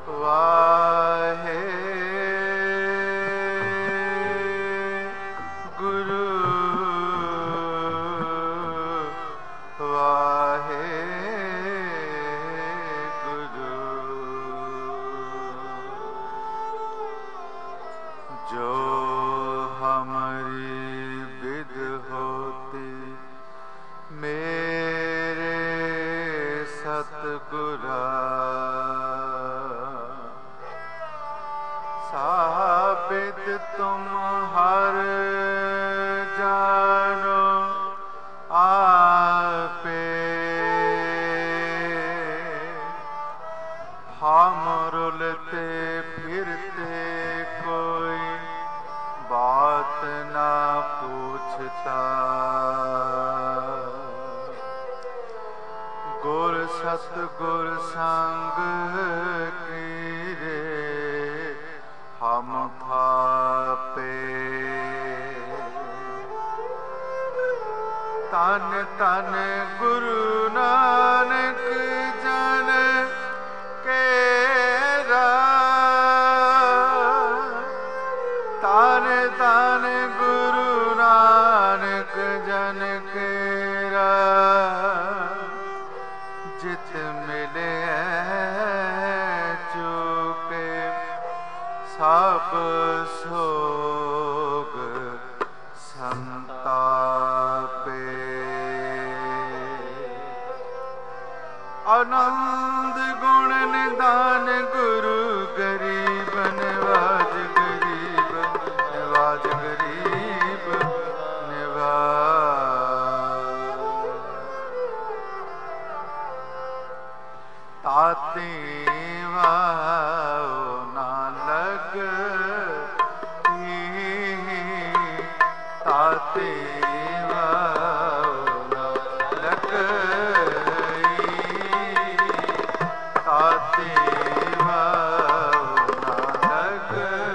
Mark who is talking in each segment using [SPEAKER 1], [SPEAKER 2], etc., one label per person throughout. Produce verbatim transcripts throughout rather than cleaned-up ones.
[SPEAKER 1] ਵਾਹੇ ਗੁਰੂ ਵਾਹੇ ਗੁਰੂ ਜੋ ਹਮਾਰੀ ਵਿਦ ਹੋਤੀ ਮੇਰੇ ਸਤਿਗੁਰਾ ਸਾਬਿਤ ਤੁਮ ਹਰ ਜਾਨੋ ਆਪੇ ਹਮ ਰੁਲਤੇ ਫਿਰਤੇ ਕੋਈ ਬਾਤ ਨਾ ਪੁੱਛਤਾ ਗੁਰ ਸਤਿਗੁਰ ਸੰਗ ਕੀਰੇ ਹਮ ਥਾਪੇ ਤਨ ਤਨ ਗੁਰੂ ਨਾਨਕ ਜਨ ਕੇਰਾ ਤਨ ਤਨ ਗੁਰੂ ਨਾਨਕ ਜਨ ਕੇਰਾ ਜਿਤ ਮਿਲੇ ਚੁਕੇ ਸਭ ਸੋਗ ਸੰਤਾਪੇ ਆਨੰਦ ਗੁਣ ਨਿਦਾਨ ਗੁਰੂ ਗਰੀਬ ਨਿਵਾਜ ਗਰੀਬ ਨਿਵਾਜ ਗਰੀਬ ਨਿਵਾਜ ਤਾਤੀ ਵਾਉ ਨਾ ਲਗ ਤਾਤੀ ਵਾਉ ਨਾ ਲਗ ਤਾਤੀ ਵਾਉ ਨਾ ਲਗ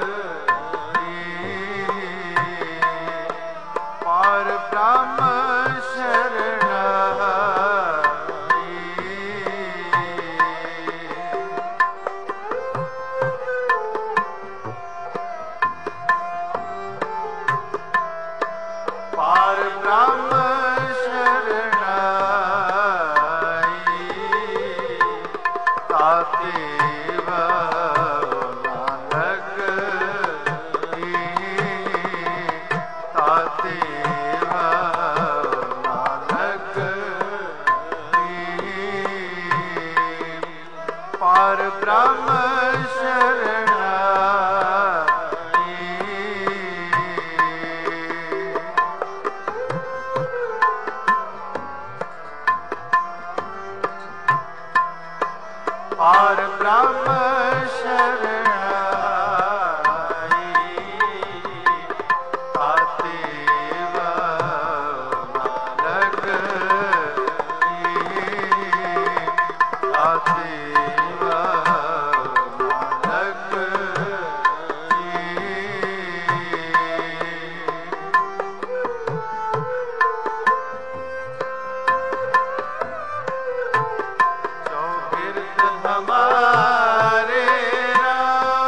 [SPEAKER 1] ਪਰ ਬ੍ਰਹਮ ਸ਼ਰਣਾ ਪਾਰ ਬ੍ਰਹਮ ਸ਼ਰਨਾਈ ਤਾਤੇ ਵਾਉ ਨਾ ਲਗਈ ਤਾਤੇ ਵਾਉ ਨਾ ਲਗਈ ਪਾਰ ਬ੍ਰਹਮ ਪਾਰ ਬ੍ਰਹਮ ਸ਼ਰਨਾਈ ਤਾਤੇ ਵਾਉ ਨਾ ਲਗਈ ਤਾਤੇ ਵਾਉ ਨਾ ਲਗਈ ਹਮਾਰੇ ਰਾਮ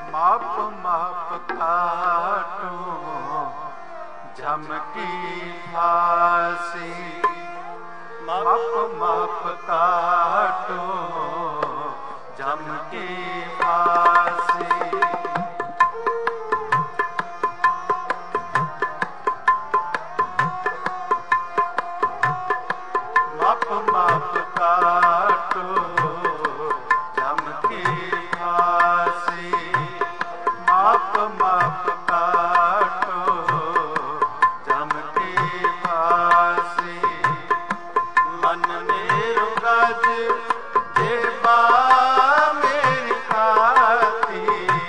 [SPEAKER 1] माप माप काटूं झमकी फांसी, माप माप काटूं झमकी फांसी। माप माप काटूं झमकी फांसी, माप माप काटूं झमकी फांसी। मन मेरो गज जेबा मेरी खाती,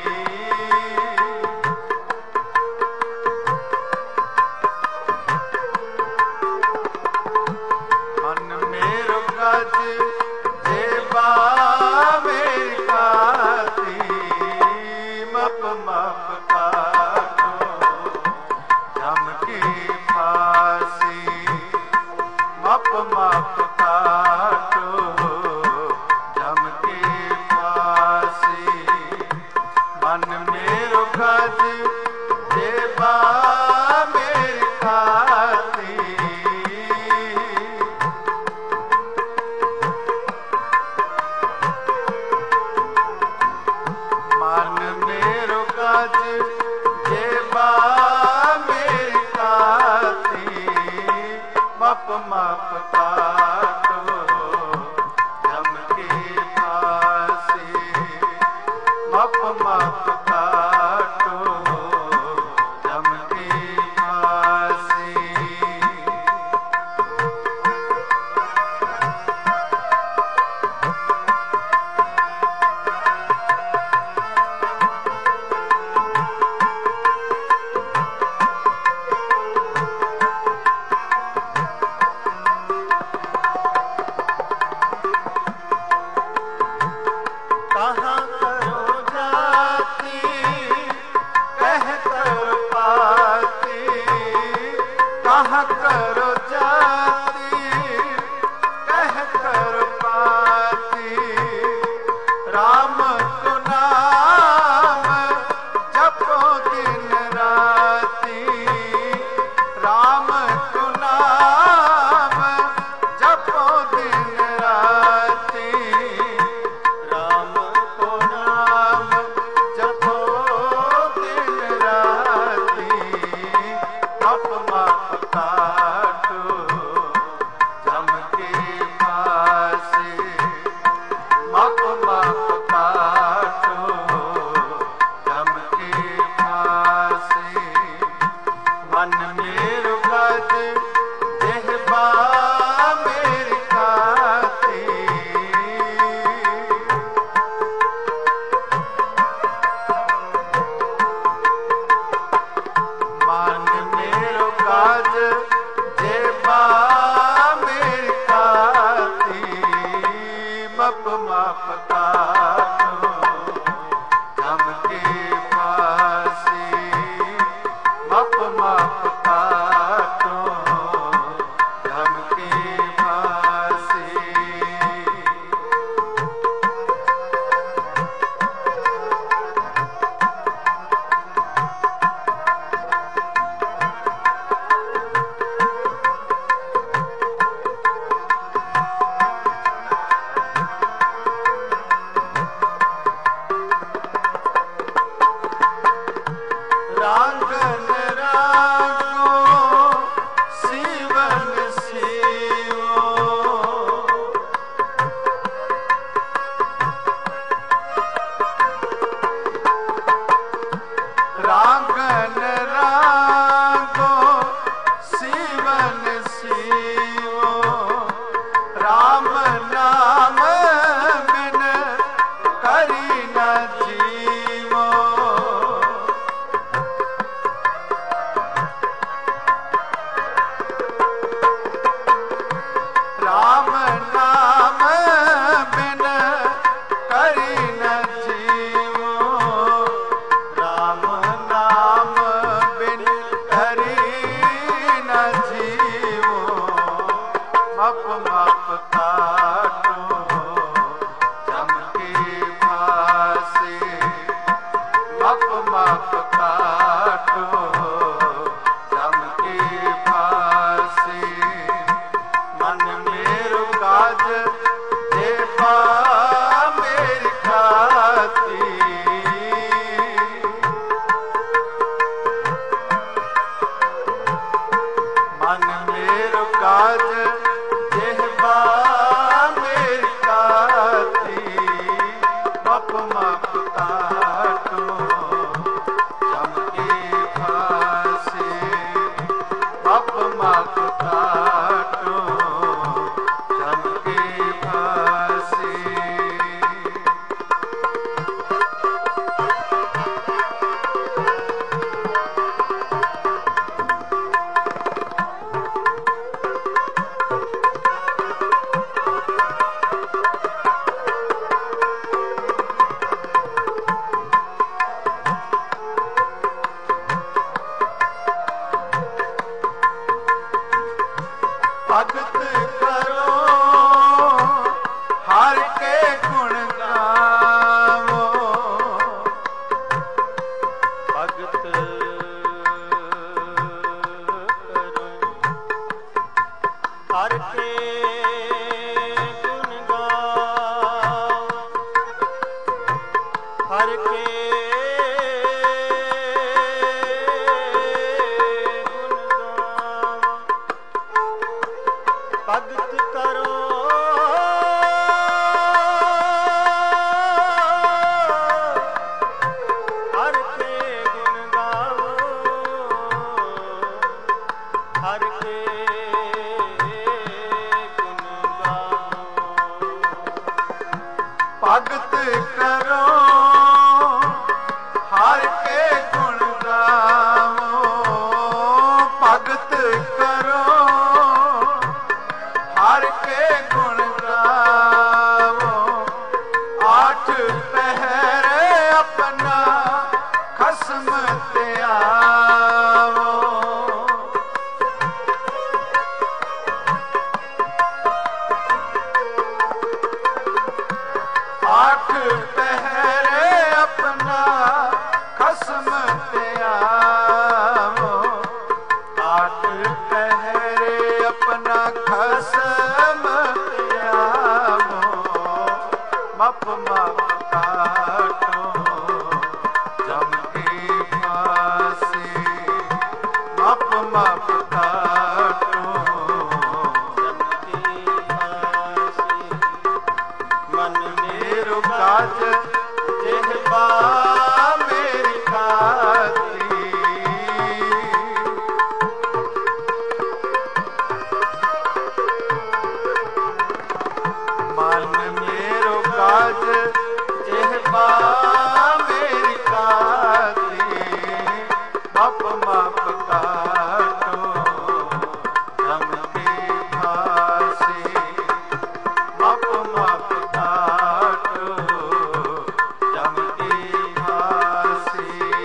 [SPEAKER 1] मन मेरो गज जेबा मेरी खाती। मप मप काटूं झमकी फांसी, मप मप काटूं झमकी फांसी। मन मेरो गज जेबा मेरी खाती, मन मेरो गज जेबा मेरी खाती। मप मप काटूं झमकी फांसी, मप मप काटूं झमकी फांसी। कहाँ करो जाती कह कर पाती, कहाँ करो जाती कह कर पाती। राम को नाम जपो दिन राती, राम को नाम जपो दिन राती। राम को नाम जपो दिन राती। मप मप काटूं झमकी फांसी, मप मप काटूं झमकी फांसी। मन मेरो गज जेबा मेरी खाती, मन मेरो गज जेबा मेरी खाती। मप मप काटूं झमकी फांसी, मप मप काटूं झमकी फांसी। हर के भगत करो हर के गुण गावो हर के गुण गावो भगत करो हर के गुण गावो भगत करो हर के गुण गावो आठ पहर अपना खसम त्यावो आठ पहर अपना खसम त्यावो आठ पहर अपना खसम त्यावो मप मप काटो जम की फांसी मप मप काटो जम की फांसी मन मेरो काज जिह्वा मेरी खाती मन मेरो काज जिह्वा मेरी खाती मप मप काटो जम की फांसी मप मप काटो जम की फांसी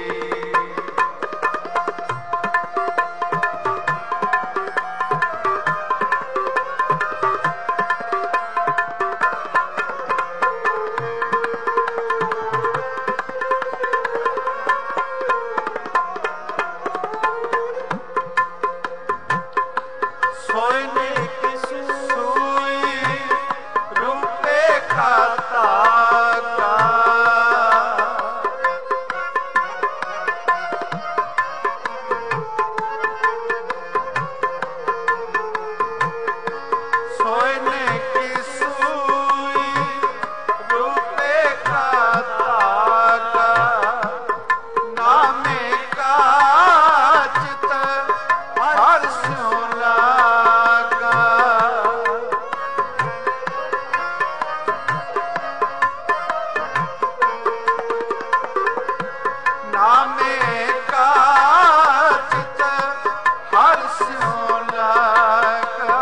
[SPEAKER 1] सोने की सुई रुपए का ताका सोने की सुई रुपए का ताका नामे का चित हर स्यों लागा नामे का चित हर स्यों लागा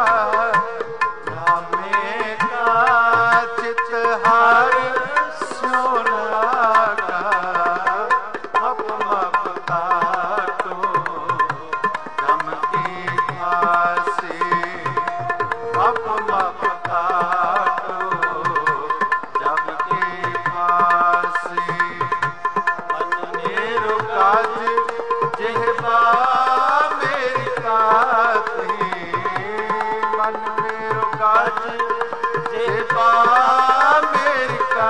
[SPEAKER 1] नामे का चित हर स्यों लागा मप मप काटो जम की फांसी मप मप काटो जम की फांसी मन मेरो काज जिह्वा मेरी खाती मन मेरो काज जिह्वा मेरी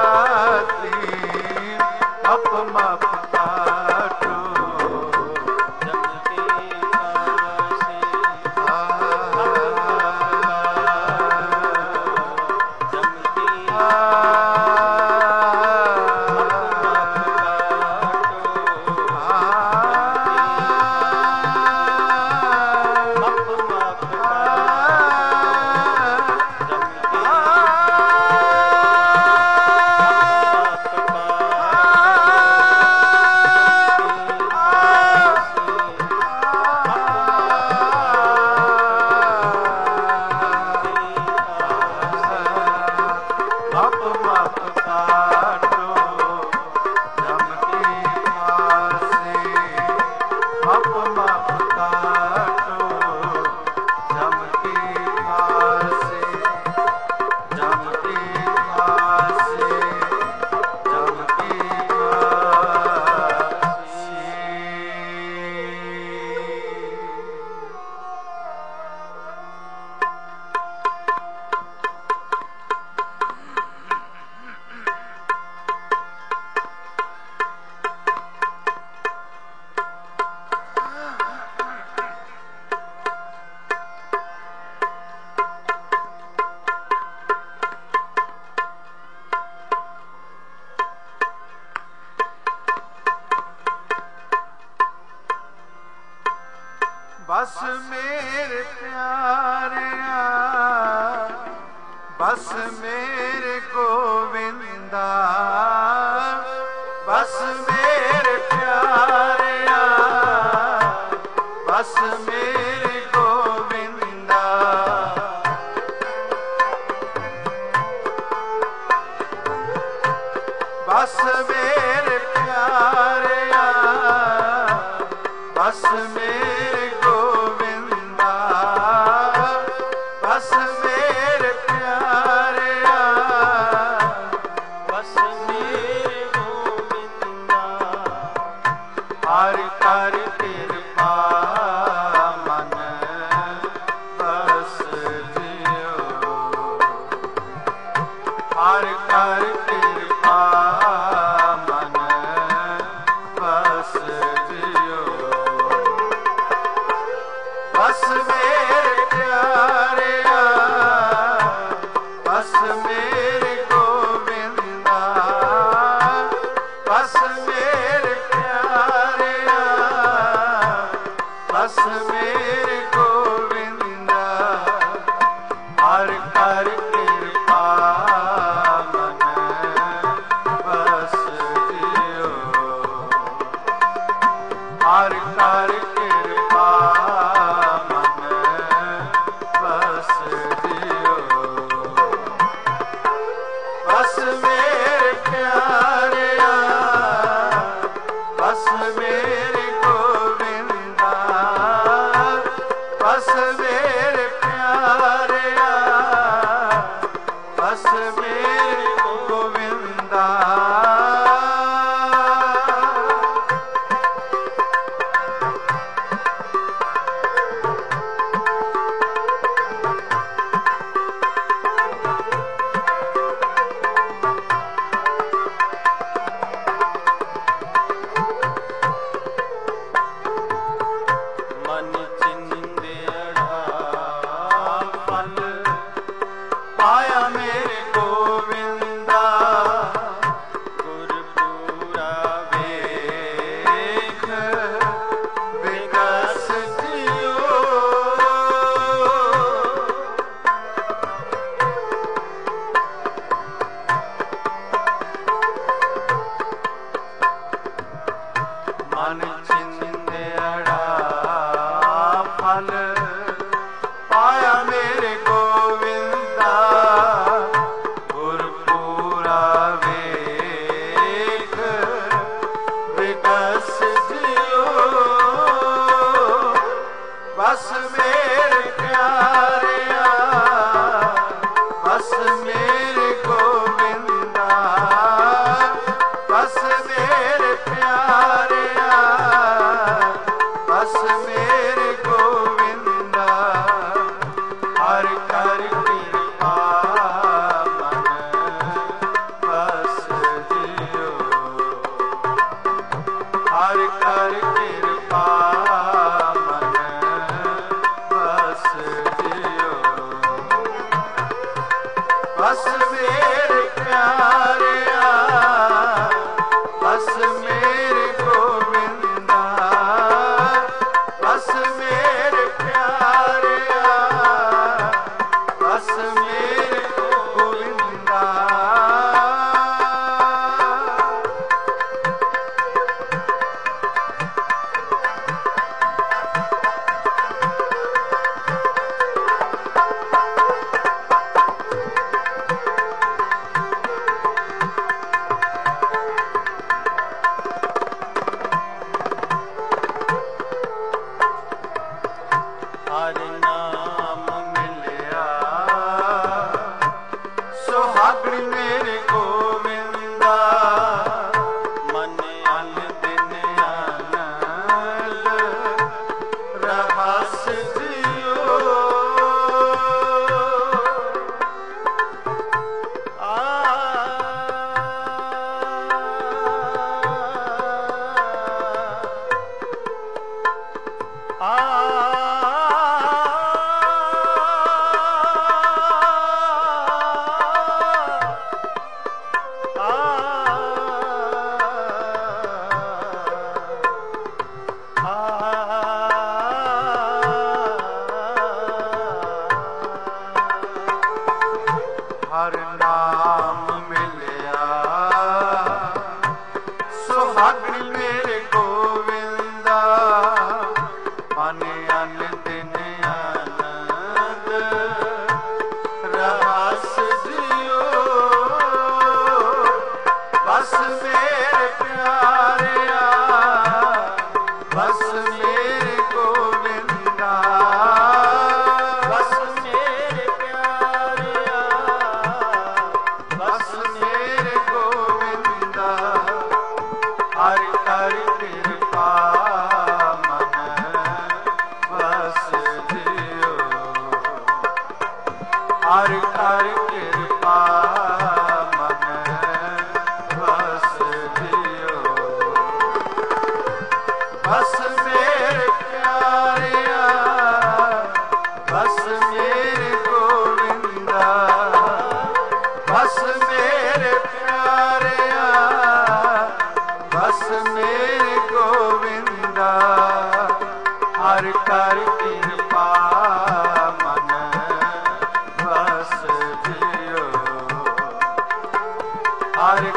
[SPEAKER 1] बस मेरे प्यारिया बस मेरे गोविंदा बस मेरे प्यारिया बस मेरे गोविंदा बस मेरे प्यारिया बस मेरे गोविंदा बस मेरे प्यारिया बस मेरे गोविंदा हर कर कृपा मन बस जियो हर कर कृपा मन बस जियो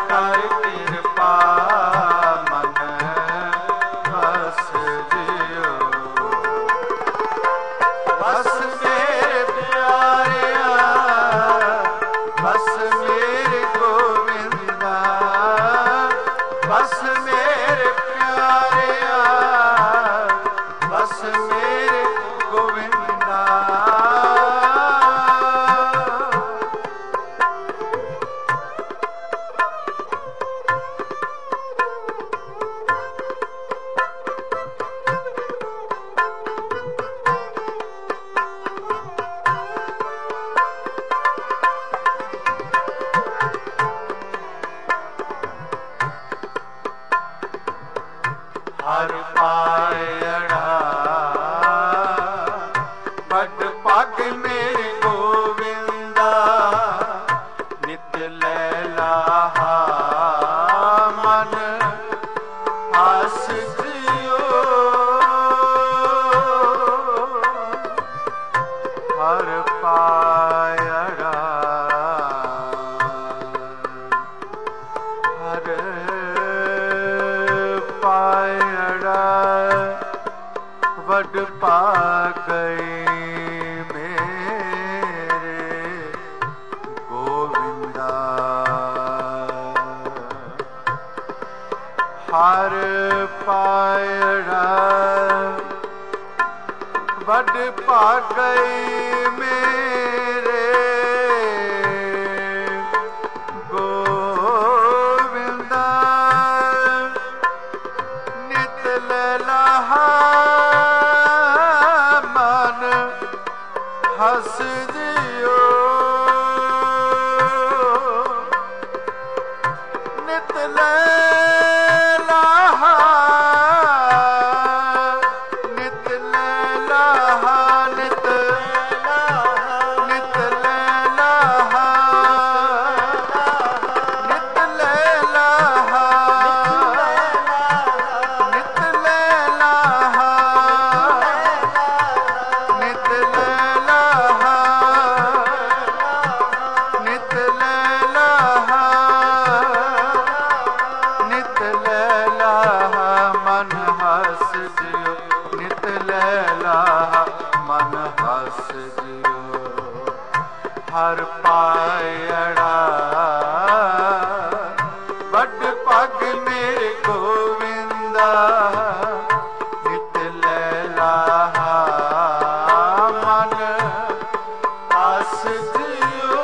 [SPEAKER 1] ਕਰ ਕਿਰਪਾ ਮਨ ਬਸ ਜਿਉ। ਬਸ ਮੇਰੇ ਪਿਆਰਿਆ ਬਸ ਮੇਰੇ ਗੋਵਿੰਦਾ ਬਸ ਮੇਰੇ ਪਿਆਰਿਆ ਬਸ ਮੇਰੇ ਗੋਵਿੰਦਾ। ਹਰ ਪਾਇੜਾ ਵੱਡ ਪੱਗ ਮੇਰੇ ਗੋਵਿੰਦਾ ਨਿਤ ਲੈ ਲਾਹਾ ਮਨ ਹਸ ਜਿਉ। ਹਰ ਪਾਇੜਾ ਹਰ ਪਾਇੜਾ ਵੱਡ ਪਾਗਈ ਮੇਰੇ ਗੋਵਿੰਦਾ। ਹਰ ਪਾਇੜਾ ਵੱਡ ਪਾਗਈ ਮੇਰੇ ਗੋਵਿੰਦਾ। ਨਿਤ ਲੈ ਲਾਹਾ ਮਨ ਹਸ ਜਿਉ। ਨਿਤ ਲੈ ਲਾਹਾ ਨਿਤ ਲੈ ਲਾਹਾ ਨਿਤ ਨਿਤ ਲੈ ਲਾਹਾ ਨਿਤ ਲੈ ਲਾਹਾ ਨਿਤ ਲੈ ਲਾਹਾ ਨਿਤ ਲੈ ਲਾਹਾ ਨਿਤ ਲੈ ਲਾਹਾ ਨਿਤ ਲੈ ਲਾਹਾ ਮਨ ਹਸ ਜਿਉ। ਨਿਤ ਲੈ ਲਾਹਾ ਮਨ ਹਸ ਜਿਉ। ਹਰ ਪਾਇੜਾ ਵੱਡ ਪੱਗ ਮੇਰੇ ਗੋਵਿੰਦਾ ਨਿਤ ਲੈ ਲਾਹਾ ਮਨ ਹਸ ਜਿਉ।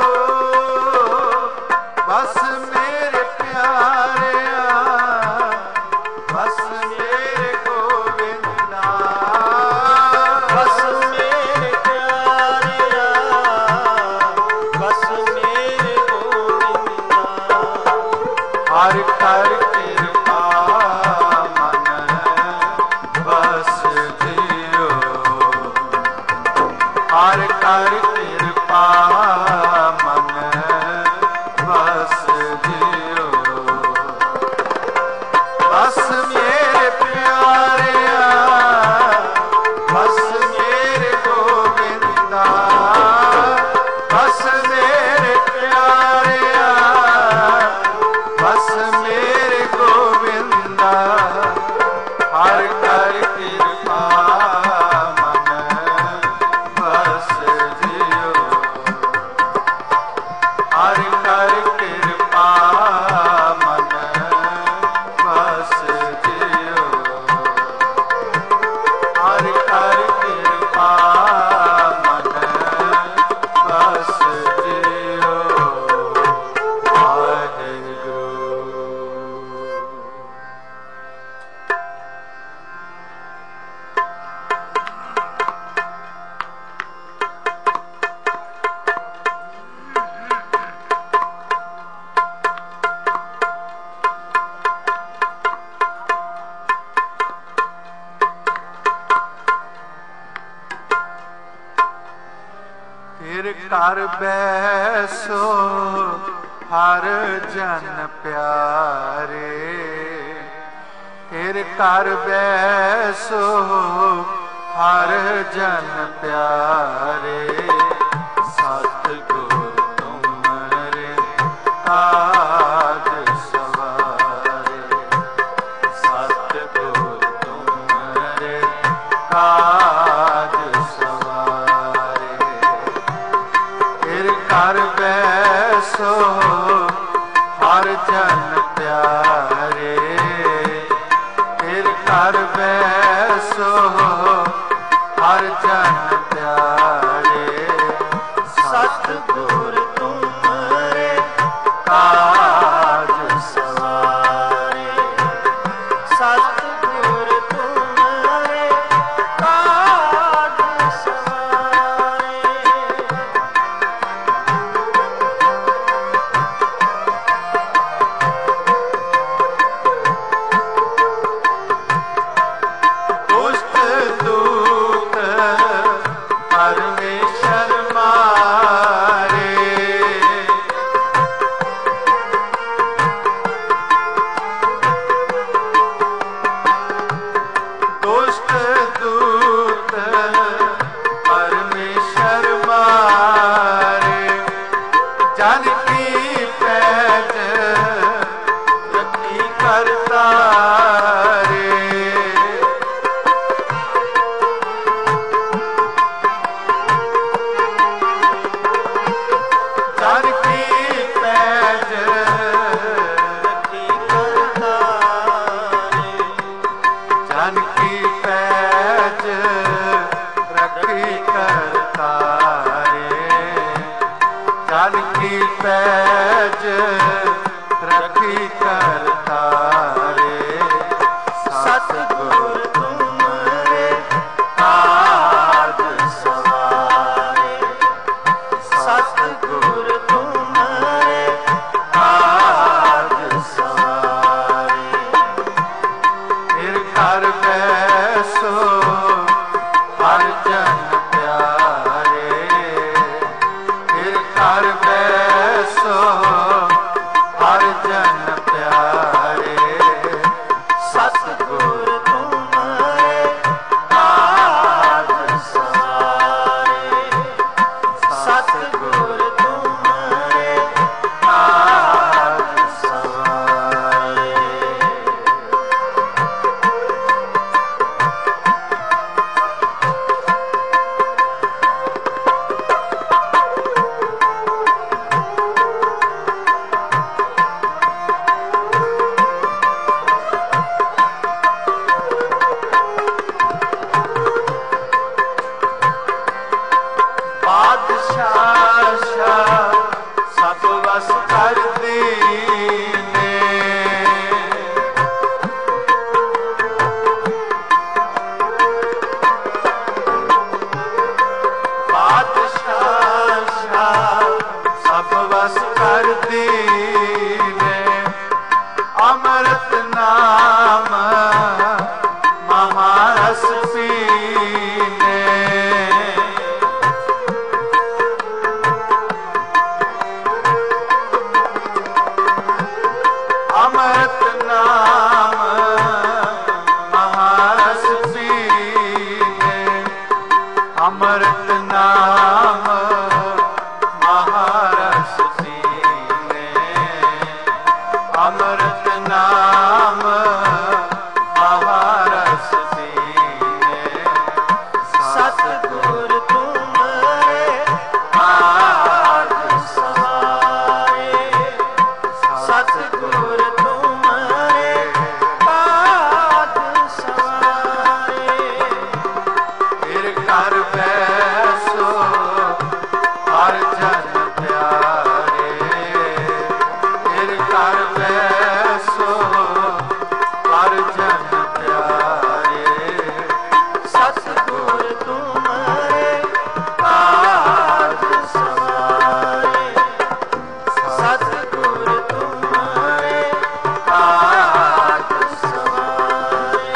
[SPEAKER 1] ਬਸ ਮੇਰੇ ਪਿਆਰਿਆ ਬਸ ਮੇਰੇ ਗੋਵਿੰਦਾ ਬਸ ਮੇਰੇ ਪਿਆਰਿਆ ਬਸ ਮੇਰੇ ਗੋਵਿੰਦਾ। ਹਰ ਕਰ ਕਿਰਪਾ ਮਨ ਬਸ ਜਿਉ। ਹਰ ਕਰ ਕਿਰਪਾ ਮਨ ਬਸ ਜਿਉ। ਬਸ ਮੇਰੇ ਪਿਆਰਿਆ ਬਸ ਮੇਰੇ ਗੋਵਿੰਦਾ ਬਸ ਮੇਰੇ ਪਿਆਰਿਆ ਬਸ ਮੇਰੇ ਗੋਵਿੰਦਾ। ਹਰ ਕਰ ਕਿਰਪਾ ਮਨ ਬਸ ਜਿਉ। ਹਰ ਕਰ ਕਿਰਪਾ ਮਨ ਬਸ ਜਿਉ। ਹਰ ਕਰ ਕਿਰਪਾ ਮਨ ਬਸ ਜਿਉ। ਵਾਹਿਗੁਰੂ। ਫਿਰ ਘਰ ਬੈਸੋ ਹਰ ਜਨ ਪਿਆਰੇ। ਫਿਰ ਘਰ ਬੈਸੋ ਹਰ ਜਨ ਪਿਆਰੇ। ਸਤਿਗੁਰ ਤੁਮਰੇ ਕਾਜ ਜਨ ਪਿਆਰੇ, ਫਿਰ ਘਰ ਬੈਸੋ ਹਰ ਜਨ ਪਿਆਰੇ। ਸਤਿਗੁਰ ਤੁਮਰੇ ਕਾਜ ਸਵਾਰੇ, ਸਤਿਗੁਰ ਤੁਮਰੇ ਕਾਜ ਸਵਾਰੇ। ਦੁਸ਼ਟ ਦੂਤ ਪਰਮੇਸ਼ਰ ਮਾਰੇ, ਦੁਸ਼ਟ ਦੂਤ ਪਰਮੇਸ਼ਰ ਮਾਰੇ। ਜਨ ਕੀ ਪੈਜ ਰੱਖੀ ਕਰਤਾਰੇ, ਜਨ ਕੀ ਪੈਜ ਰੱਖੀ ਕਰਤਾਰੇ, ਜਨ ਕੀ ਪੈਜ ਰੱਖੀ ਕਰਤਾਰੇ, ਜਨ ਕੀ ਪੈਜ ਰੱਖੀ ਕਰਤਾਰੇ। ਸਤਿਗੁਰ ਤੁਮਰੇ ਕਾਜ ਸਵਾਰੇ, ਸਤਿਗੁਰ ਤੁਮਰੇ ਕਾਜ ਸਵਾਰੇ। ਫਿਰ ਘਰ ਬੈਸੋ ਹਰ ਜਨ ਪਿਆਰੇ, ਫਿਰ ਘਰ ਬੈਸੋ ਹਰ ਜਨ ਪਿਆਰੇ। ਸਤਿਗੁਰ ਤੁਮਰੇ ਕਾਜ ਸਵਾਰੇ, ਸਤਿਗੁਰ ਤੁਮਰੇ ਕਾਜ ਸਵਾਰੇ। ਬਾਦਸ਼ਾਹ ਸ਼ਾਹ ਸਭ ਵਸ ਕਰਦੀ ਨੇ, ਬਾਦਸ਼ਾਹ ਸ਼ਾਹ ਸਭ ਵਸ ਕਰਦੀ ਨੇ। ਅੰਮ੍ਰਿਤ ਨਾਮ ਮਹਾਰਸ ਪੀਨੇ, ਅੰਮ੍ਰਿਤ ਨਾਮ ਮਹਾਰਸ ਪੀਨੇ, ਅੰਮ੍ਰਿਤ ਨਾਮ ਮਹਾਰਸ ਪੀਨੇ, ਅੰਮ੍ਰਿਤ ਨਾਮ ਮਹਾਰਸ ਪੀਨੇ। ਸਤਿਗੁਰ ਤੁਮਰੇ ਕਾਜ ਸਵਾਰੇ, ਸਤਿਗੁਰ ਤੁਮਰੇ ਕਾਜ ਸਵਾਰੇ। ਫਿਰ ਘਰ ਬੈਸੋ ਹਰ ਜਨ ਪਿਆਰੇ, ਫਿਰ ਘਰ ਬੈਸੋ ਹਰ ਜਨ ਪਿਆਰੇ। ਸਤਿਗੁਰ ਤੁਮਰੇ ਕਾਜ ਸਵਾਰੇ, ਸਤਿਗੁਰ ਤੁਮਰੇ ਕਾਜ ਸਵਾਰੇ।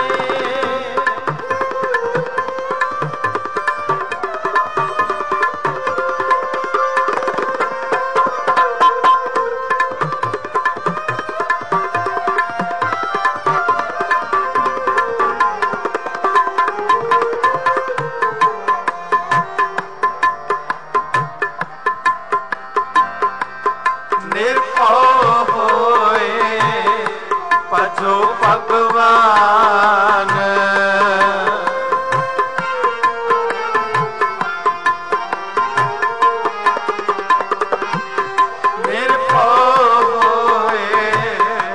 [SPEAKER 1] ਨਿਰਭਉ ਹੋਏ ਭਜੋ ਭਗਵਾਨ, ਨਿਰਭਉ ਹੋਏ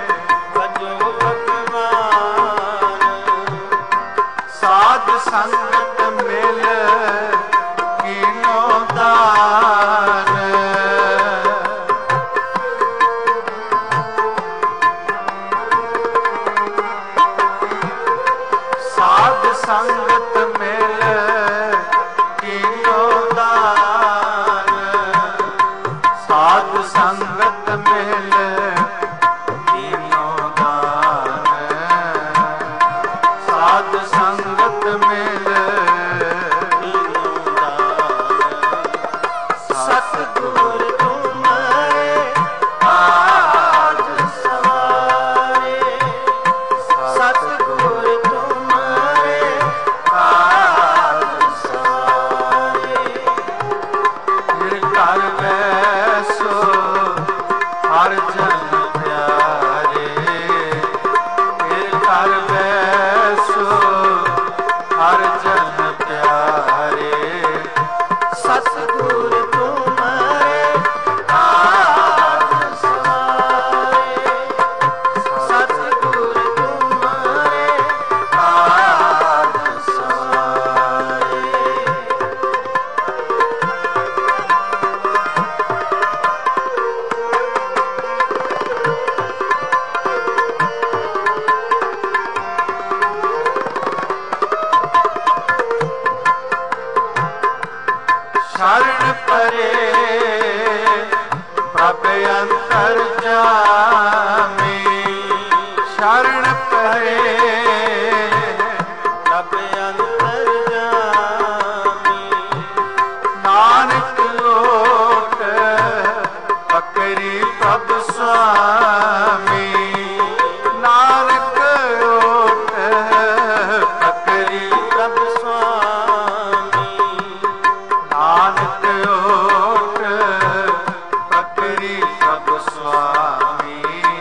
[SPEAKER 1] ਪ੍ਰਭ ਸੁਆਮੀ ਨਾਨਕ ਓਟ ਪਕਰੀ ਪ੍ਰਭ ਸੁਆਮੀ ਨਾਨਕ ਓਟ ਪਕਰੀ ਪ੍ਰਭ ਸੁਆਮੀ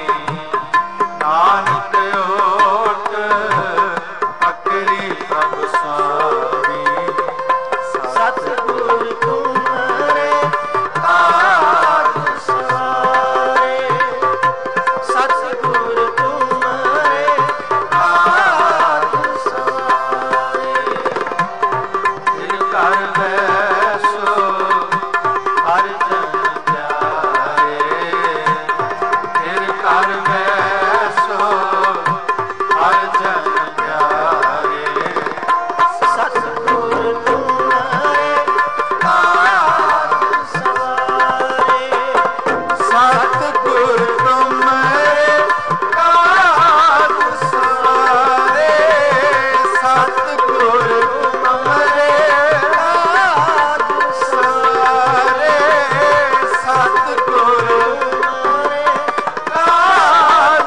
[SPEAKER 1] ਨਾਨਕ ਓਟ ਪਕਰੀ ਪ੍ਰਭ ਸੁਆਮੀ ਸਤਿਗੁਰ ਤੁਮਰੇ ਕਾਜ ਸਵਾਰੇ ਸਤਿਗੁਰ ਤੁਮਰੇ ਕਾਜ ਸਵਾਰੇ ਜਿਨ ਘਰ ਬੈਸੋ ਹਰ ਜਨ ਪਿਆਰੇ ਜਿਨ ਘਰ ਬੈਸੋ ਹਰ ਜਨ ਪਿਆਰੇ ਸਤਿਗੁਰ ਤੁਮਰੇ ਕਾਜ ਸਵਾਰੇ ਸਤਿਗੁਰ ਤੁਮਰੇ ਕਾਜ ਸਵਾਰੇ ਸਤਿਗੁਰ ਤੁਮਰੇ ਕਾਜ ਸਵਾਰੇ ਸਤਿਗੁਰ ਤੁਮਰੇ ਕਾਜ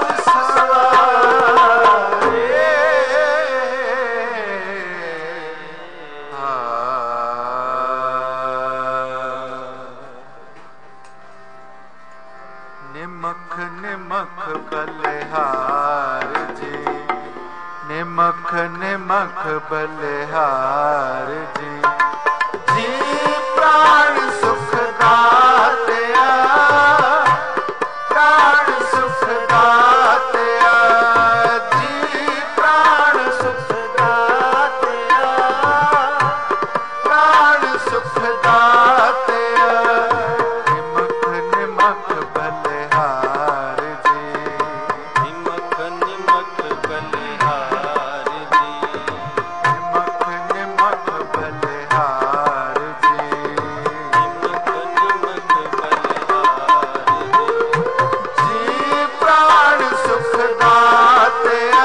[SPEAKER 1] ਨਿਮਖ ਨਿਮਖ ਬਲਿਹਾਰ ਜੀ ਨਿਮਖ ਨਿਮਖ ਬਲਿਹਾਰ ਜੀ ਜੀ ਪ੍ਰਾਣ ਸੁਖ ਦਾਤਿਆ ਪ੍ਰਾਣ ਸੁਖ ਦਾਤਿਆ ਜੀ ਪ੍ਰਾਣ ਸੁਖ ਦਾਤਿਆ ਪ੍ਰਾਣ ਸੁਖ ਦਾਤਿਆ ਨਿਮਖ ਨਿਮਖ ਬਲਿਹਾਰ ਜੀ ਨਿਮਖ ਨਿਮਖ ਬਲਿਹਾਰ ਜੀ ਨਿਮਖ ਨਿਮਖ ਬਲਿਹਾਰ ਜੀ ਨਿਮਖ ਨਿਮਖ ਬਲਿਹਾਰ ਜੀ ਜੀ ਪ੍ਰਾਣ ਸੁਖ ਦਾਤਿਆ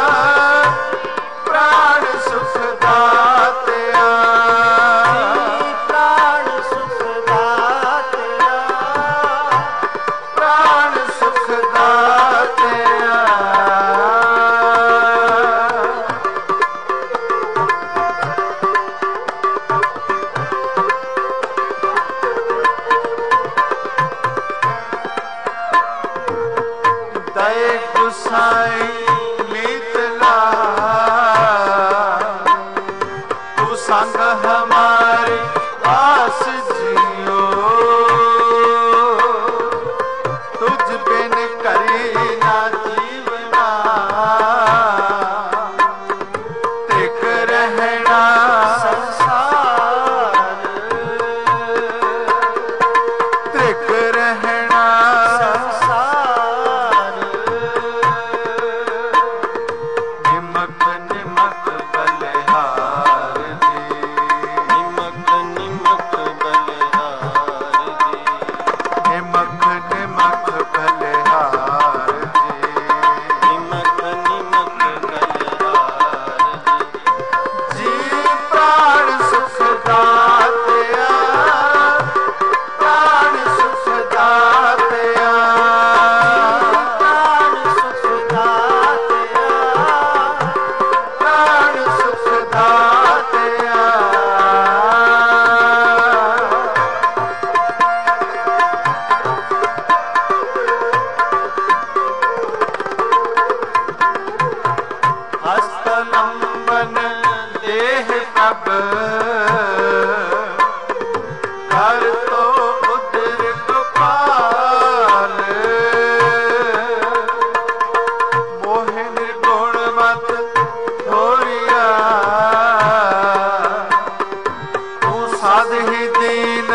[SPEAKER 1] ਪ੍ਰਾਣ ਸੁਖ ਦਾਤਿਆ ਜੀ ਪ੍ਰਾਣ ਸੁਖ ਦਾਤਿਆ ਪ੍ਰਾਣ ਸੁਖ ਦਾਤਿਆ ਦਇ ਗੁਸਾਈ ਮੀਤ ਲਾ ਤੂੰ ਸੰਗ ਹਮਾਰੇ ਆਸ ਜਿਉ ਤੁਝ ਬਿਨ ਕਰੀ ਨਾ ਜੀਵਨਾ ਤਿਕ ਰਹਿਣਾ ਸੰਸਾਰ ਤਿਕ ਰਹਿਣਾ ਸੰਸਾਰ ਨਿਮਖ ਨਿਮਖ ਬਲਿਹਾਰ ਜੀ ਨਿਮਖ ਨਿਮਖ ਬਲਿਹਾਰ ਜੀ ਨਿਮਖ ਨਿਮਖ ਬਲਿਹਾਰ ਜੀ ਨਿਮਖ ਨਿਮਖ ਬਲਿਹਾਰ ਜੀ ਜੀ ਪ੍ਰਾਣ ਸੁਖ ਦਾਤਿਆ ਪ੍ਰਾਣ ਸੁਖ ਦਾਤਿਆ ਪ੍ਰਾਣ ਸੁਖ ਦਾਤਿਆ ਪ੍ਰਾਣ ਸੁਖ ਦਾਤਿਆ ਹਸਤ ਲੰਬਨ ਦੇਹ ਪ੍ਰਭ ਕਰ ਤੋ ਉਦਰ ਗੋਪਾਲ ਮੋਹਿ ਨਿਰਗੁਣ ਮਤ ਥੋਰੀਆ ਤੂੰ ਸਾਧ ਹੀ ਦੀਨ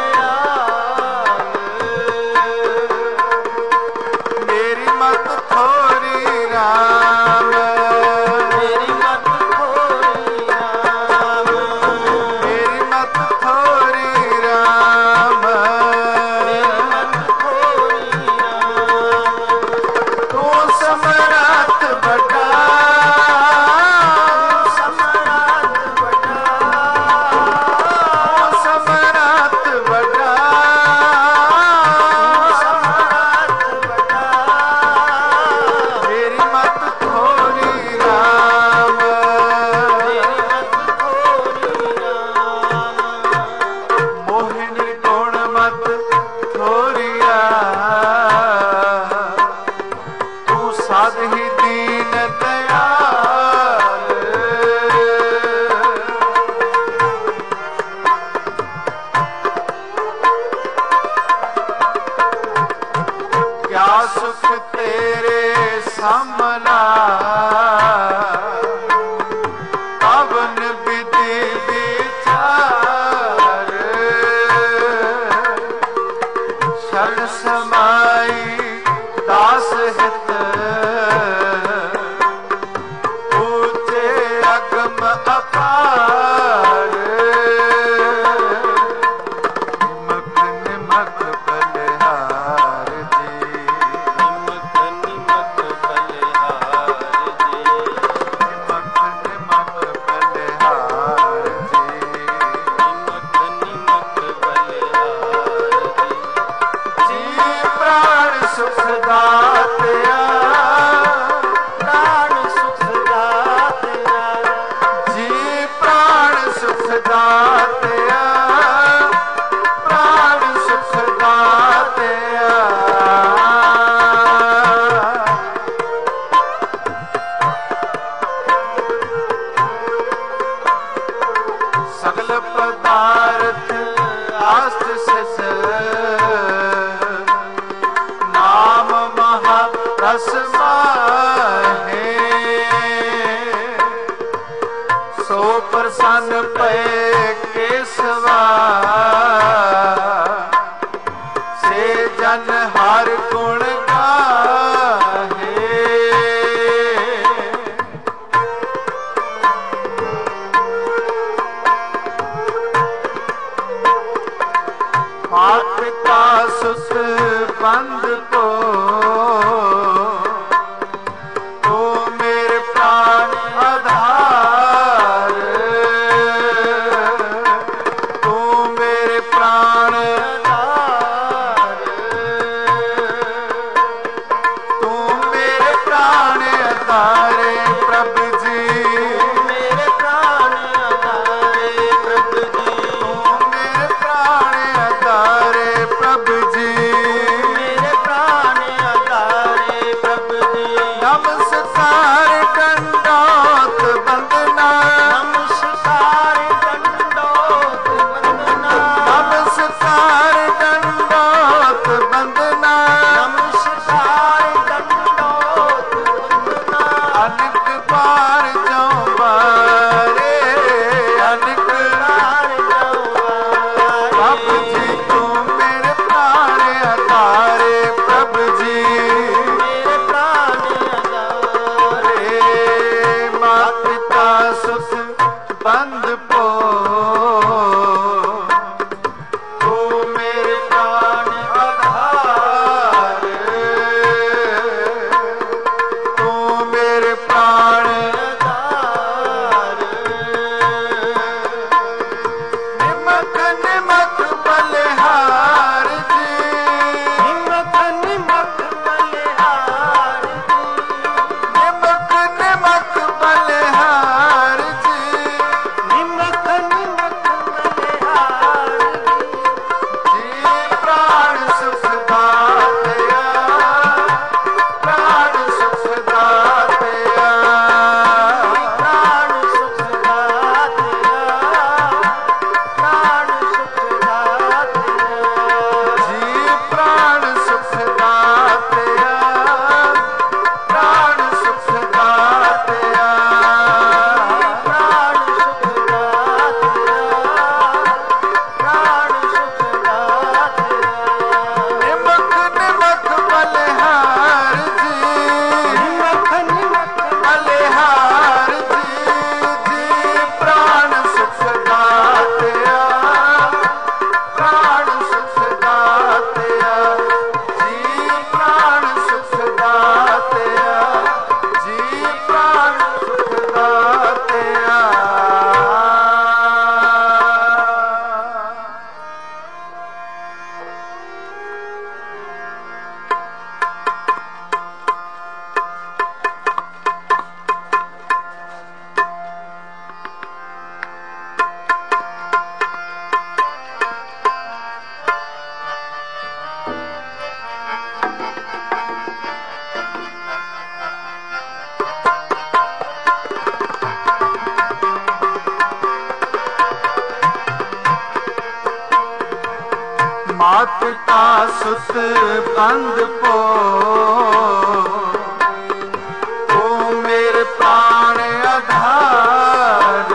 [SPEAKER 1] ਮੇਰੀ ਮਤ ਥੋਰੀ ਰਾਮ ਮੇਰੀ ਮਤ ਥੋਰੀ ਰਾਮ ਮੇਰੀ ਮਤ ਥੋਰੀ ਰਾਮ ਮੇਰੀ ਮਤ ਥੋਰੀ ਰਾਮ ਤੂੰ ਸਮਰੱਥ ਵੱਡਾ ਸਮਰੱਥ ਵੱਡਾ ਸਮਰੱਥ ਵੱਡਾ ਸਮਰੱਥ ਸਦ ਹੀ ਦੀਨ ਦਇਆਲ। ਕਿਆ ਸੁਖ ਤੇਰੇ ਸਾਮਨਾ ਪਵਨ ਵਿਧੀ ਵਿਚਾਰ। ਸ਼ਰਨ ਸਮਾਈ ਦਾਸ ਹਿਤ ਉੱਚੇ ਅਗਮ ਅਪਾਰ। ਨਿਮਕ ਨਿਮਕ ਬਲਿਹਾਰ ਜੀ,
[SPEAKER 2] ਨਿਮਕ ਨਿਮਕ ਬਲਿਹਾਰ ਜੀ,
[SPEAKER 1] ਨਿਮਕ ਨਿਮਕ ਬਲਿਹਾਰ ਜੀ।
[SPEAKER 2] ਨਿਮਕ ਨਿਮਕ ਬਲਿਹਾਰ ਜੀ।
[SPEAKER 1] ਜੀ ਪ੍ਰਾਣ ਸੁਖ ਦਾਤਿਆ,
[SPEAKER 2] ਪ੍ਰਾਣ ਸੁਖ ਦਾਤਿਆ,
[SPEAKER 1] ਜੀ ਪ੍ਰਾਣ ਸੁਖ ਦਾਤਿਆ, ਪ੍ਰਾਣ ਸੁਖ ਦਾਤਿਆ। ਸਗਲ ਪਦਾਰਥ ਆਸਤ ਸਿਸ, ਨਾਮ ਮਹਾ ਰਸ ਮਾਹੇ। ਸੋ ਪ੍ਰਸੰਨ ਪਏ ਕੇਸਵਾ, ਸੇ ਜਨ ਹਰ ਗੁਣ ਗਾਹੇ। ਮਾਤ ਕਾ ਸੁਖ ਬੰਦ ਕੋ, ਤੋ ਮੇਰੇ ਪ੍ਰਾਣ ਆਧਾਰ। सुत बंद पो तू मेरे प्राण आधार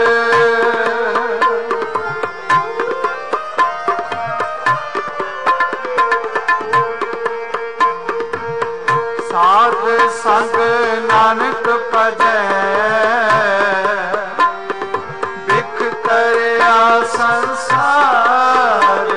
[SPEAKER 1] साध संग नानक भजै बिख तरिया संसार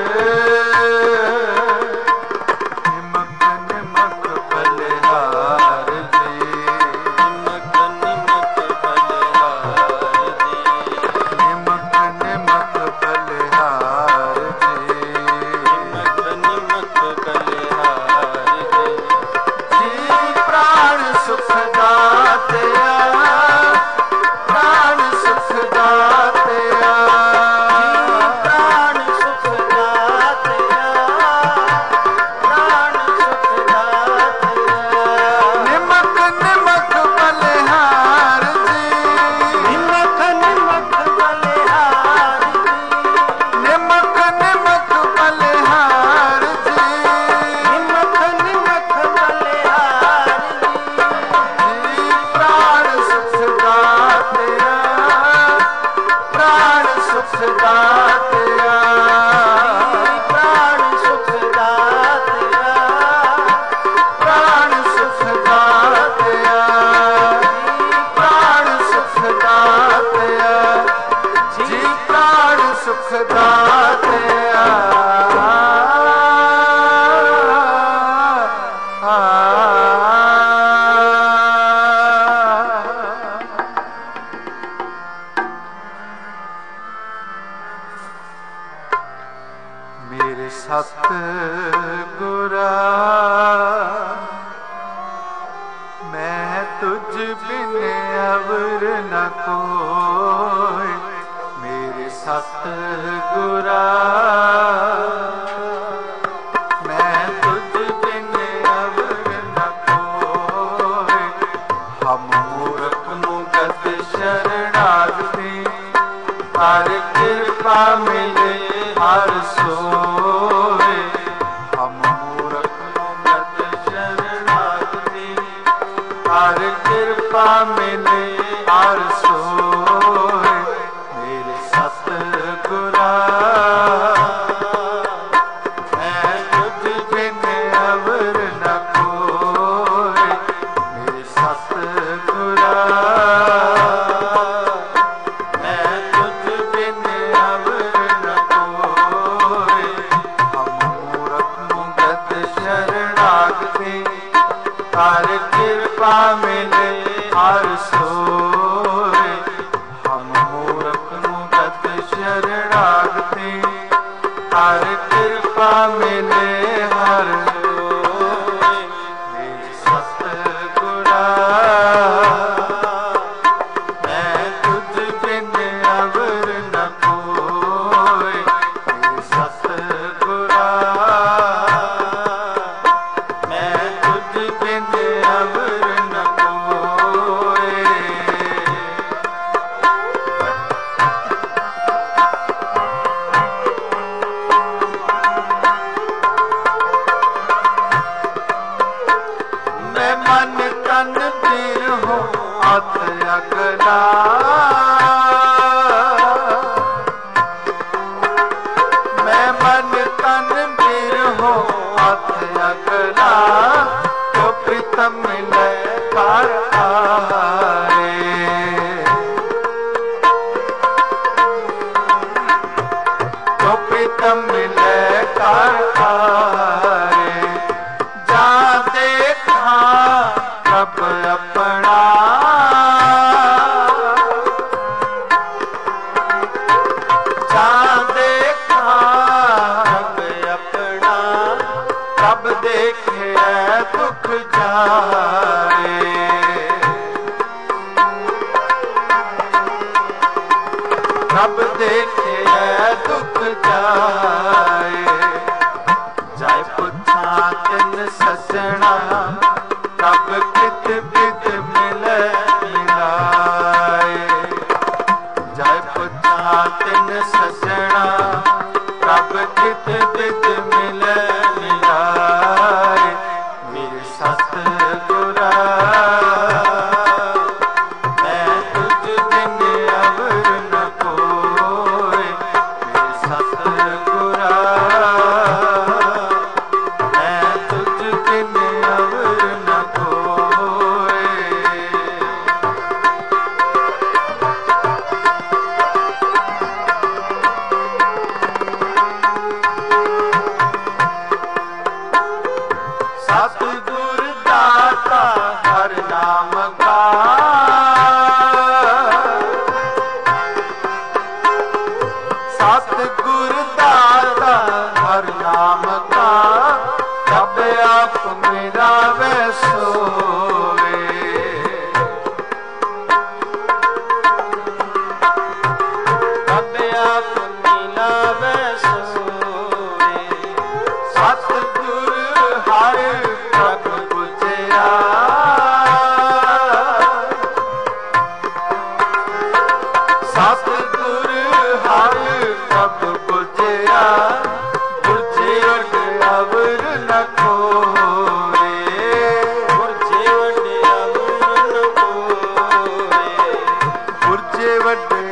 [SPEAKER 1] निमक निमक बलिहार जी
[SPEAKER 2] निमक निमक बलिहार जी
[SPEAKER 1] निमक निमक बलिहार जी
[SPEAKER 2] निमक निमक बलिहार जी
[SPEAKER 1] जी प्राण सुख दातया प्राण सुख दातया
[SPEAKER 2] प्राण सुख दातया प्राण सुख दातया
[SPEAKER 1] निमक निमक बलिहार जी
[SPEAKER 2] निमक निमक बलिहार जी
[SPEAKER 1] निमक निमक बलिहार जी
[SPEAKER 2] निमक निमक बलिहार जी
[SPEAKER 1] जी प्राण सुख दातया प्राण सुख दातया
[SPEAKER 2] प्राण सुख दातया
[SPEAKER 1] प्राण सुख दातया प्राण सुख दातया जी प्राण सुख दातया मेरे सत गुरा मैं तुझ बिन अवर न कोई मेरे सत गुरा मैं तुझ बिन अवर न कोई हम मूर्ख मुगत शरणागति हर कृपा मिले हर सोए हम मूर्ख मुगत शरणागति हर कृपा मिले हर सोए मेरे सतगुरा मैं तुझ बिन अवर न कोई मेरे सतगुरा मैं तुझ बिन अवर न कोई हम मूर्ख मुगत शरणागति हर कृपा मिले हर सोए हम मूर्ख मुगत शरणागति हर कृपा मिले हर सोए मेरे सतगुरा मैं तुझ बिन अवर न कोई मेरे सतगुरा मैं तुझ बिन अवर न कोई मैं मन तन पीर हूँ अत अगला मैं मन तन पीर हूँ अत अगला तो प्रीतम मिले कर आए तो प्रीतम मिले कर आए जा देखा रब अपना जा देखा
[SPEAKER 2] रब अपना
[SPEAKER 1] रब देखे दुख जाए रब देखे दुख जाए जाए पुछा तिन सजना रब कित बिद मिले मिलाए जाए पुछा तिन सजना रब कित बिद मिले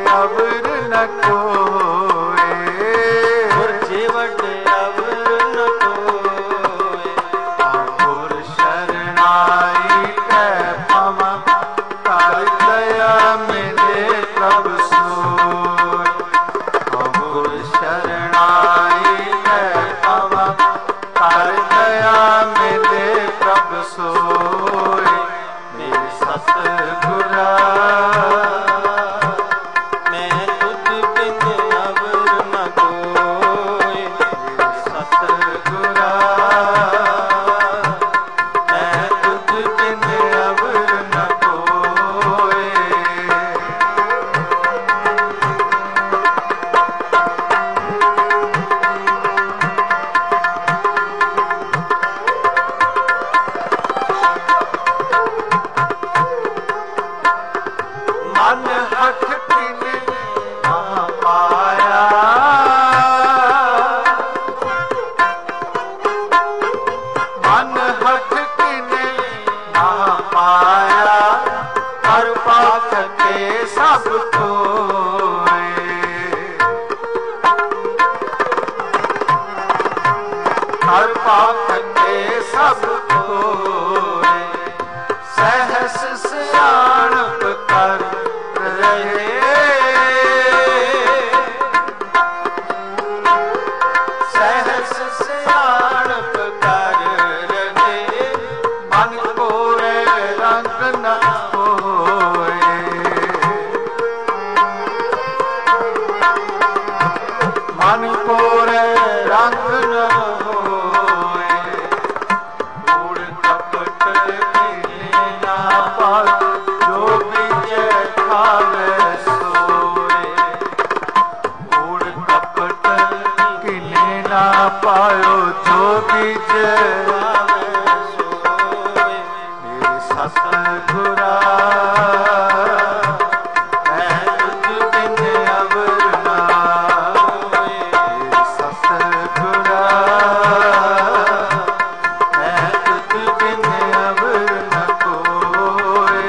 [SPEAKER 1] ਅਵਰ ਨ ਕੋਏ,
[SPEAKER 2] ਗੁਰ ਜੀਵਨ ਅਵਰ ਨ ਕੋਏ।
[SPEAKER 1] ਗੁਰ ਸ਼ਰਨਾਈ ਕੈ ਪਵਾਂ, ਕਰ ਦਇਆ ਮਿਲੇ ਪ੍ਰਭ ਸੋਇ। ਗੁਰ ਸ਼ਰਨਾਈ ਕੈ ਪਵਾਂ, ਕਰ ਦਇਆ ਮਿਲੇ ਪ੍ਰਭ ਸੋਇ। ਮੇਰੇ ਸਤਿਗੁਰਾ
[SPEAKER 2] ਮੈਂ ਤੁਧ ਬਿਨ ਅਵਰ ਨ ਕੋਏ।
[SPEAKER 1] ਸਤਿਗੁਰਾ ਮੈਂ ਤੁਧ ਬਿਨ ਅਵਰ ਨ ਕੋਏ। ਮਨ ਹਠ ਕਿਨੇ ਨਾ ਪਾਇਆ, ਮਨ ਹਠ ਕਿਨੇ ਨਾ ਪਾਇਆ, ਹਰ ਪਾਖ ਕੇ ਸਭ ਕੋਏ। ਹਰ ਪਾਖ ਕੇ ਸਭ ਕੋਏ। ਸਹਿਸ ਸਿਆਣਪ ਕਰ ਰਹੇ, ਸਹਿਸ ਸਿਆਣਪ ਕਰ ਰਹੇ, ਮਨ ਕੋਰੇ ਰੰਗ ਨ ਹੋਏ। ਮਨ ਕੋਰੇ ਰੰਗ ਨ ਹੋਏ। ਕੂੜ ਕਪਟ ਕੀਨੇ ਨਾ ਪਾਇ, ਜੋ ਬੀਜੈ ਖਾਵੈ ਸੋਏ। ਕੂੜ ਕਪਟ ਕੀਨੇ ਨਾ ਪਾਇਓ, ਜੋ ਬੀਜੈ
[SPEAKER 2] ਖਾਵੈ ਸੋਏ।
[SPEAKER 1] ਮੇਰੇ ਸਤਿਗੁਰਾ ਮੈਂ ਤੁਧ ਬਿਨ ਅਵਰ ਨ ਕੋਏ। ਮੇਰੇ ਸਤਿਗੁਰਾ ਮੈਂ ਤੁਧ ਬਿਨ ਅਵਰ ਨ ਕੋਏ।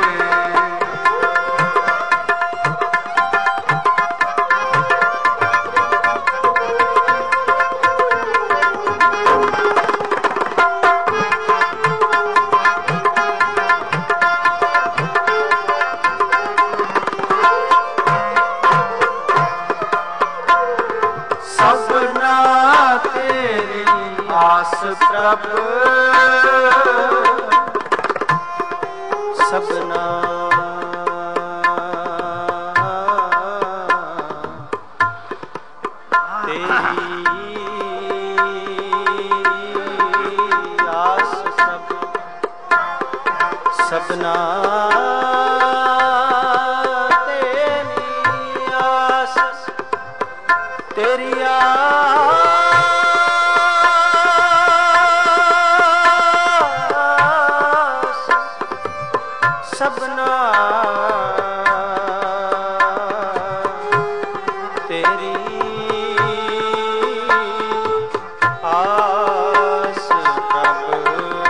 [SPEAKER 1] ਸਭਨਾ ਤੇਰੀ ਆਸ ਪ੍ਰਭ,
[SPEAKER 2] ਸਭਨਾ ਤੇਰੀ ਆਸ ਸਭ, ਸਭਨਾ ਤੇਰੀ ਆਸ, ਤੇਰੀ ਆਸ ਸਭਨਾ ਤੇਰੀ ਆਸ ਪ੍ਰਭ,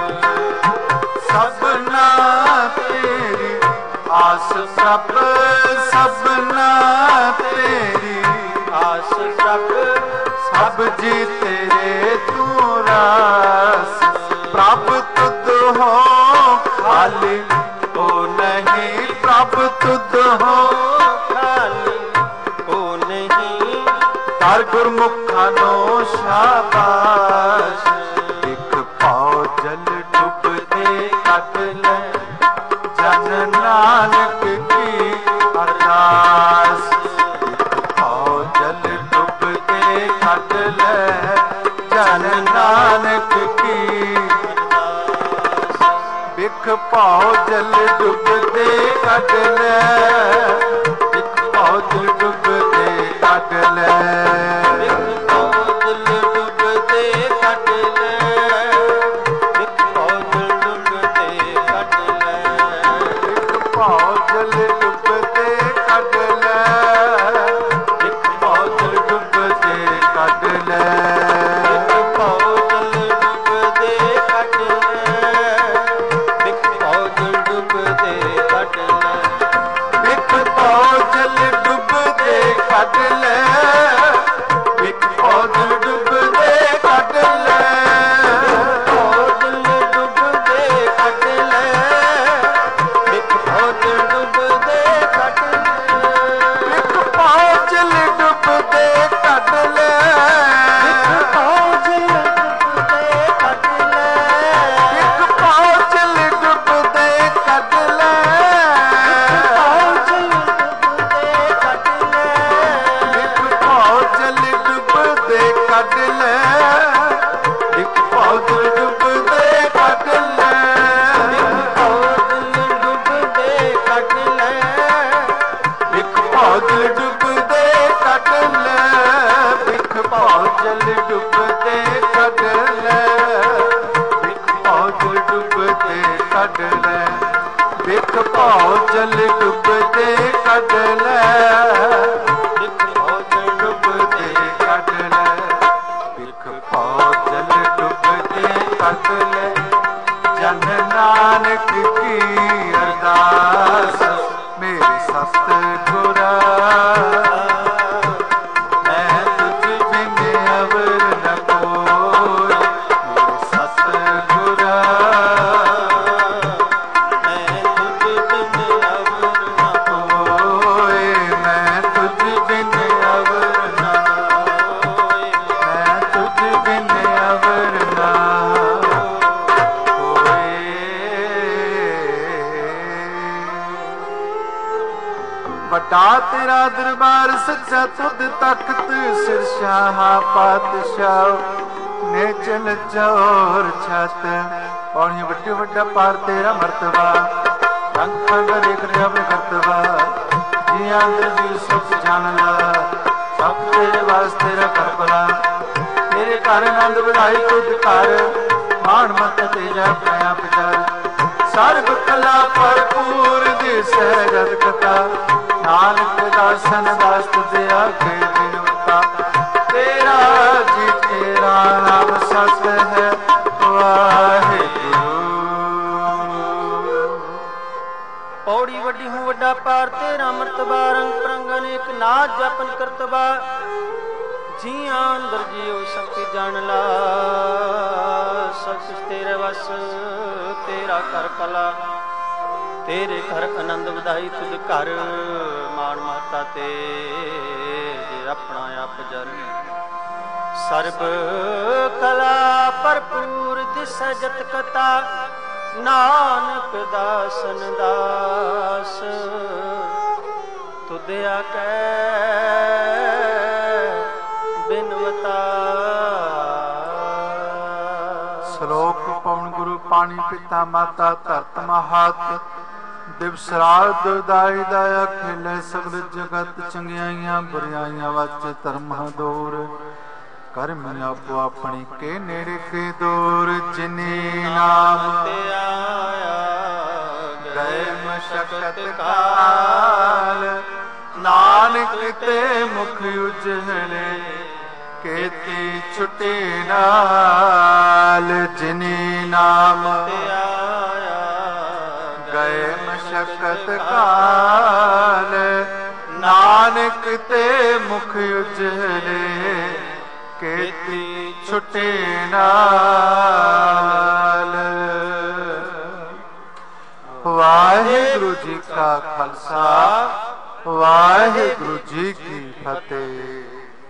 [SPEAKER 1] ਸਭਨਾ ਤੇਰੀ ਆਸ ਪ੍ਰਭ, ਸਭਨਾ ਤੇਰੀ
[SPEAKER 2] ਆਸ ਪ੍ਰਭ,
[SPEAKER 1] ਸਭ ਜੀ ਤੇਰੇ ਤੂੰ ਰਾਸ। ਪ੍ਰਭ ਤੁਧ ਹੋ ਖਾਲੀ ਹੋ ਨਹੀਂ, ਪ੍ਰਭ ਤੁਧ ਹੋ
[SPEAKER 2] ਖਾਲੀ ਹੋ ਨਹੀਂ।
[SPEAKER 1] ਕਰ ਗੁਰਮੁਖਾਂ ਨੂੰ ਸ਼ਾਬਾਸ਼। ਇੱਕ ਪਾਉ ਜਲ ਡੁੱਬਦੇ ਕੱਢ ਲੈ, ਜਨ ਨਾਨਕ ਕੀ ਅਰਦਾਸ। ਇੱਕ ਪਾਉ ਜਲ ਡੁੱਬਦੇ ਕੱਢ ਲੈ, ਜਨ ਨਾਨਕ ਕੀ
[SPEAKER 2] ਅਰਦਾਸ।
[SPEAKER 1] ਬਿਖ ਪਾਉ ਜਲ ਡੁੱਬਦੇ ਕੱਢ ਲੈ, ਇੱਕ ਪਾਉ ਜਲ ਡੁੱਬਦੇ ਕੱਢ ਲੈ।
[SPEAKER 2] ਇੱਕ ਪੌਦਲ ਡੁੱਬਦੇ ਕੱਢ ਲੈ, ਇੱਕ ਪੌਦਲ ਡੁੱਬਦੇ ਕੱਢ ਲੈ।
[SPEAKER 1] ਇੱਕ ਪਾਉ ਜਲ ਡੁੱਬਦੇ ਕੱਢ ਲੈ, ਇੱਕ ਪਾਉ ਜਲ ਡੁੱਬਦੇ ਕੱਢ ਲੈ।
[SPEAKER 2] ਇੱਕ ਪੌਦਲ ਡੁੱਬਦੇ ਕੱਢ ਲੈ, ਇੱਕ ਪੌਦਲ ਡੁੱਬਦੇ ਕੱਢ ਲੈ।
[SPEAKER 1] ਇੱਕ ਪਾਉ ਜਲ ਡੁੱਬਦੇ ਕੱਢ ਲੈ, ਇੱਕ ਪੌਦਲ ਡੁੱਬਦੇ ਕੱਢ ਲੈ,
[SPEAKER 2] ਪੌਦਲ ਡੁੱਬਦੇ ਕੱਢ ਲੈ, ਇੱਕ ਪੌਦਲ ਡੁੱਬਦੇ ਕੱਢ ਲੈ,
[SPEAKER 1] ਇੱਕ ਪੌਦਲ ਡੁੱਬਦੇ ਕੱਢ ਲੈ,
[SPEAKER 2] ਇੱਕ ਪੌਦਲ ਡੁੱਬਦੇ ਕੱਢ ਲੈ,
[SPEAKER 1] ਇੱਕ ਪੌਦਲ ਡੁੱਬਦੇ ਕੱਢ ਲੈ,
[SPEAKER 2] ਪੌਦਲ ਡੁੱਬਦੇ ਕੱਢ ਲੈ,
[SPEAKER 1] ਇੱਕ ਪੌਦਲ ਡੁੱਬਦੇ ਕੱਢ ਲੈ, ਇੱਕ ਪੌਦਲ ਡੁੱਬਦੇ ਕੱਢ ਲੈ,
[SPEAKER 2] ਪੌਦਲ ਡੁੱਬਦੇ ਕੱਢ ਲੈ,
[SPEAKER 1] ਇੱਕ ਪੌਦਲ ਡੁੱਬਦੇ ਕੱਢ ਲੈ, ਇੱਕ ਪੌਦਲ ਡੁੱਬਦੇ ਕੱਢ ਲੈ, ਇੱਕ ਪੌਦਲ ਡੁੱਬਦੇ ਕੱਢ ਲੈ, ਇੱਕ ਪੌਦਲ ਡੁੱਬਦੇ ਕੱਢ ਲੈ, ਇੱਕ ਪੌਦਲ ਡੁੱਬਦੇ ਕੱਢ ਲੈ, ਇੱਕ ਪੌਦਲ ਡੁੱਬਦੇ ਕੱਢ ਲੈ, ਜਨ ਨਾਨਕ ਕੀ ਅਰਦਾਸ ਮੇਰੇ ਸਤਿਗੁਰਾ, ਮੈਂ ਤੁਝ ਬਿਨ ਅਵਰ ਨ ਕੋਈ, ਮੇਰੇ ਸਤਿਗੁਰਾ,
[SPEAKER 2] ਮੈਂ ਤੁਝ ਬਿਨ ਅਵਰ ਨਾ
[SPEAKER 1] ਓਏ ਮੈਂ ਤੁਝ ਬਿਨ ਅਵਰ ਨ
[SPEAKER 2] ਹੋਏ,
[SPEAKER 1] ਮੈਂ ਤੁਝ ਬਿਨ ਅਵਰ ਨ ਹੋਏ। ਵੱਡਾ ਤੇਰਾ ਦਰਬਾਰ ਸੱਚਾ ਤੁਧ ਤਖਤ ਸਿਰ ਸ਼ਾਹ ਪਾਤਸ਼ਾਹ ਨੇ ਚਲ ਚੋਰ ਛਤ, ਪੌੜੀਆਂ ਵੱਡੇ ਵੱਡਾ ਪਾਰ ਤੇਰਾ ਮਰਤਬਾ, ਰੰਗ ਖੰਗ ਦੇਖ ਰਿਹਾ ਆਪਣੇ ਕਰਤਬਾ, ਜੀ ਅੰਦਰ ਜੀ ਸੁਖ ਜਾਣ ਲਾ, ਸਭ ਤੇਰੇ ਵਾਸਤੇ ਰਾ ਕਰਪਲਾ, ਤੇਰੇ ਘਰ ਆਨੰਦ ਵਧਾਈ ਤੁਧ ਘਰ, ਮਾਣ ਮਤ ਤੇਜਾ ਪਿਆ ਪਿਚਾਰ, ਸਰਬ ਕਲਾ ਭਰਪੂਰ ਦਿਸੈ ਜਗ ਕਥਾ, ਨਾਨਕ ਦਾਸਨ ਦਾਸ ਤੁਝੇ ਆਖੇ ਬਿਨਵਤਾ, ਤੇਰਾ ਜੀ ਤੇਰਾ ਨਾਮ ਸਤ ਹੈ ਵਾਹਿਗੁਰੂ।
[SPEAKER 2] ਪੌੜੀ ਵੱਡੀ ਹੂੰ ਵੱਡਾ ਪਾਰ ਤੇਰਾ ਮਰਤਬਾ, ਰੰਗ ਪ੍ਰੰਗ ਅਨੇਕ ਨਾਚ ਜਪਨ ਕਰਤਬਾ, ਜੀਆਂ ਅੰਦਰ ਜੀਉ ਸ਼ਕਤੀ ਜਾਣ ਲਾ, ਸਭ ਕੁਛ ਤੇਰੇ ਵਸ ਤੇਰਾ ਕਰ ਕਲਾ, ਤੇਰੇ ਘਰ ਆਨੰਦ ਵਧਾਈ ਤੁਧ ਘਰ, ਮਾਣ ਮਹਤਾ ਤੇਜ ਆਪਣਾ ਆਪ ਜਰ, ਸਰਬ ਕਲਾ ਭਰਪੂਰ ਦਿਸੈ ਜਤ ਕਥਾ, ਨਾਨਕ ਦਾਸਨ ਦਾਸ ਤੁਧ ਆਖੈ ਬਿਨਵਤਾ।
[SPEAKER 1] ਸ਼ਲੋਕ ਪਵਨ ਗੁਰੂ ਪਾਣੀ ਪਿਤਾ ਮਾਤਾ ਧਰਤ ਮਹਾਤ, ਦਿਵਸ ਰਾਤ ਦਾਈ ਦਾਇਆ ਖੇਲੇ ਸਗਲ ਜਗਤ, ਚੰਗਿਆਈਆਂ ਬੁਰਿਆਈਆਂ ਵਾਚੇ ਧਰਮ ਦੂਰ, ਕਰਮ ਆਪੋ ਆਪਣੀ ਕੇ ਨੇੜੇ ਕੇ ਦੂਰ, ਜਿਨੇ ਨਾਮ
[SPEAKER 2] ਤੇ ਆਇਆ
[SPEAKER 1] ਗਏ ਮਸ਼ਕਤ ਕਾਲ, ਨਾਨਕ ਤੇ ਮੁਖ ਉਜਲੇ, ਕੇਤੀ ਛੁਟੇ ਨਾਲ, ਜਿਨੇ ਨਾਮ
[SPEAKER 2] ਤੇ ਆਇਆ
[SPEAKER 1] ਗਏ ਮਸ਼ਕਤ ਕਾਲ, ਨਾਨਕ ਤੇ ਮੁਖ ਉਜਲੇ, ਕੇਤੀ ਛੁਟੇ ਨਾਲ। ਵਾਹਿਗੁਰੂ ਜੀ ਕਾ ਖਾਲਸਾ, ਵਾਹਿਗੁਰੂ ਜੀ ਕੀ ਫਤਿਹ।